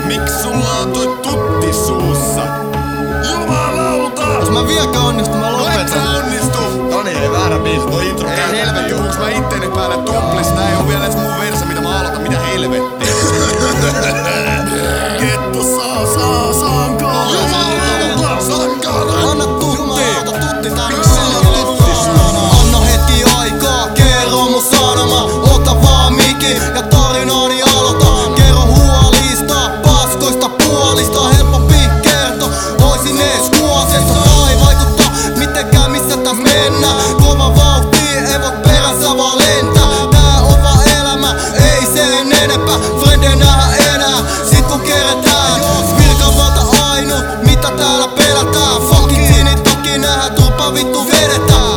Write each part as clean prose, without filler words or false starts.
Miks sulla on toi tutti suussa? Jumalauta! Jos mä vieläkään onnistu, mä lopetan. Et sä onnistu! Toni ei väärä biisi, toi intro Ei käytetään helvetti, juu. puhuks mä itteni päälle tuplista? Tää ei oo vielä edes mun verse, mitä mä aloitan. Mitä helvettiä? Kettu saankaan! Jumalauta! Saankaan! Anna tutti tää Anna hetki aikaa, kerro mun sanoma. Ota vaan miki ja tarinaani aloita. Kerro huolista, paskoista puolista. Helpompi kerto, oisin ees kuosessa. Tää ei vaikuttaa mitenkään missä täs mennään. Kova vauhti, ei voi perässä vaan lentää. Tää on vaan elämä, ei sen enempää. Frende nähdä enää, sit kun keretään. Virkavalta ainut, mitä täällä pelätään. Fucking sinit toki nähdä, turpa vittu vedetään.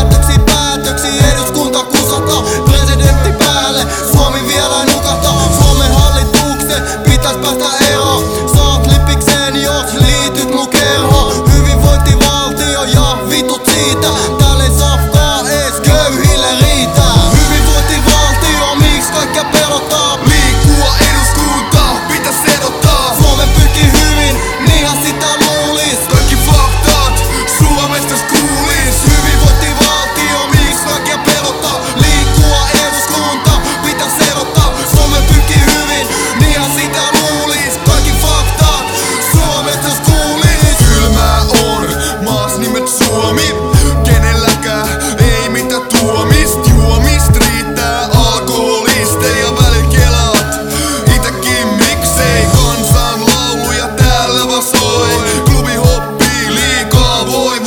Päätöksi eduskunta kusata. Presidentti päälle, Suomi vielä nukata. Suomen hallituksen pitäis päästä eroon. Saat lipikseen jos liityt mun kerhoon. Hyvinvointivaltio ja vitut siitä. Täällä ei safkaa ees köyhille riitä. Hyvinvointivaltio, miksi kaikkia pelottaa? Liikkua eduskunta, pitäis erottaa. Suomen pyrkii hyvin, niinhän sitä luulis. Kaikki faktat, Suomesta kuulis. Hyvinvointivaltio, miksi kaikkia pelottaa? Liikkua eduskunta, pitäis erottaa. Suomen pyrkii hyvin, niinhän sitä luulis. Kaikki faktat, Suomesta kuulis. Kylmää on, maas nimet Suomi. Kenelläkään ei mitä tuomist. Juomist riittää alkoholisteja välikelaat. Itekin miksei kansan lauluja täällä vaan soi. Klubi hoppii liikaa voi.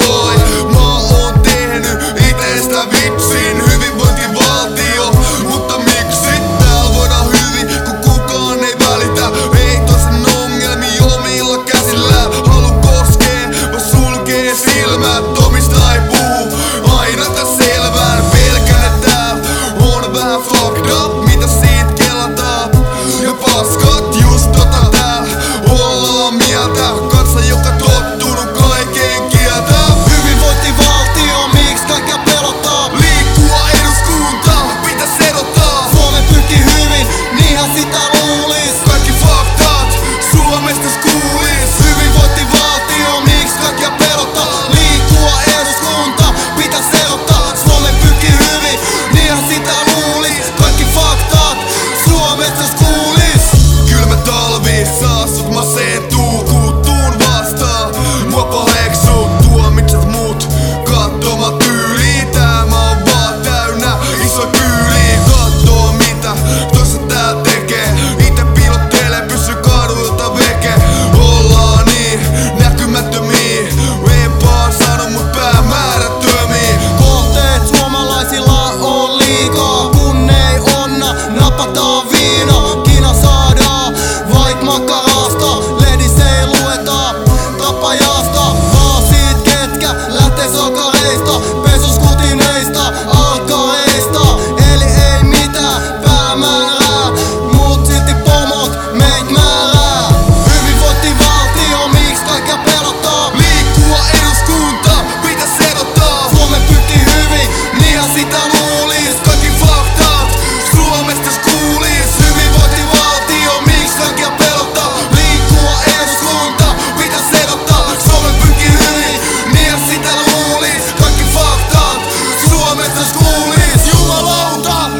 Mä oon tehnyt itestä vitsin. Hyvinvointivaltio, mutta miksi täällä voidaan hyvin kun kukaan ei välitä. Ei toisen ongelmia omilla käsillään halu koskee, vaan sulkee silmät. Omista ei puhu aina tää selvään. Pelkän et täällä on vähän fucked up, mitä siitä kelataan. Ja paskat just täällä ollaan mieltä. Kansa joka tottunut kaiken kieltä. Hyvinvointivaltio, miksi kaikkia pelottaa? Liikkua eduskunta, pitäis erottaa. Suomen pyrkii hyvin, niinhän sitä luulis. Kaikki faktat, Suomesta kuulis. Hyvinvointivaltio, miksi kaikkia pelottaa? Liikkua eduskunta, pitäis erottaa. Suomen pyrkii hyvin, niinhän sitä luulis. Kaikki faktat, Suomesta kuulis. Kylmä talvi, saastut masentuu, kuuttuun vastaan. Mua paheksuu, tuomitset mut, kattoma tyyli. Tää mä oon vaan täynnä iso kyyli. Kattoo mitä tossa tää tekee. Ite piilottelee, pysy kadulta veke. Ollaan niin näkymättömiä. En vaan sano mut päämäärättömiä. Kohteet suomalaisilla on liikaa, kun ei onna, napataan viina. Kina saadaan, vaik makarasta, lehdissä ei lueta tapajasta. Vaan siitä ketkä lähtee sokareista, pesuskutineista, alkareista. Eli ei mitään päämäärää, mut silti pomot meit määrää. Hyvinvointivaltio, miksi kaikkia pelottaa? Liikkua eduskunta, pitäis erottaa. Suomen pyrkii hyvin, niinhän sitä luulis. Kaikki faktat, Suomesta kuulis. Hyvinvointivaltio, miksi kaikkia pelottaa? Liikkua eduskunta, pitäis erottaa. Suomen pyrkii hyvin, niinhän sitä luulis. Kaikki faktat, Suomesta kuulis. Jumalauta!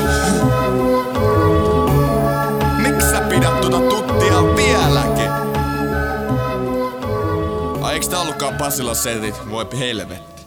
Miks sä pidät tuota tuttia vieläkin? Ai eiks tää ollutkaan Pasilan setit? Voi helvetti.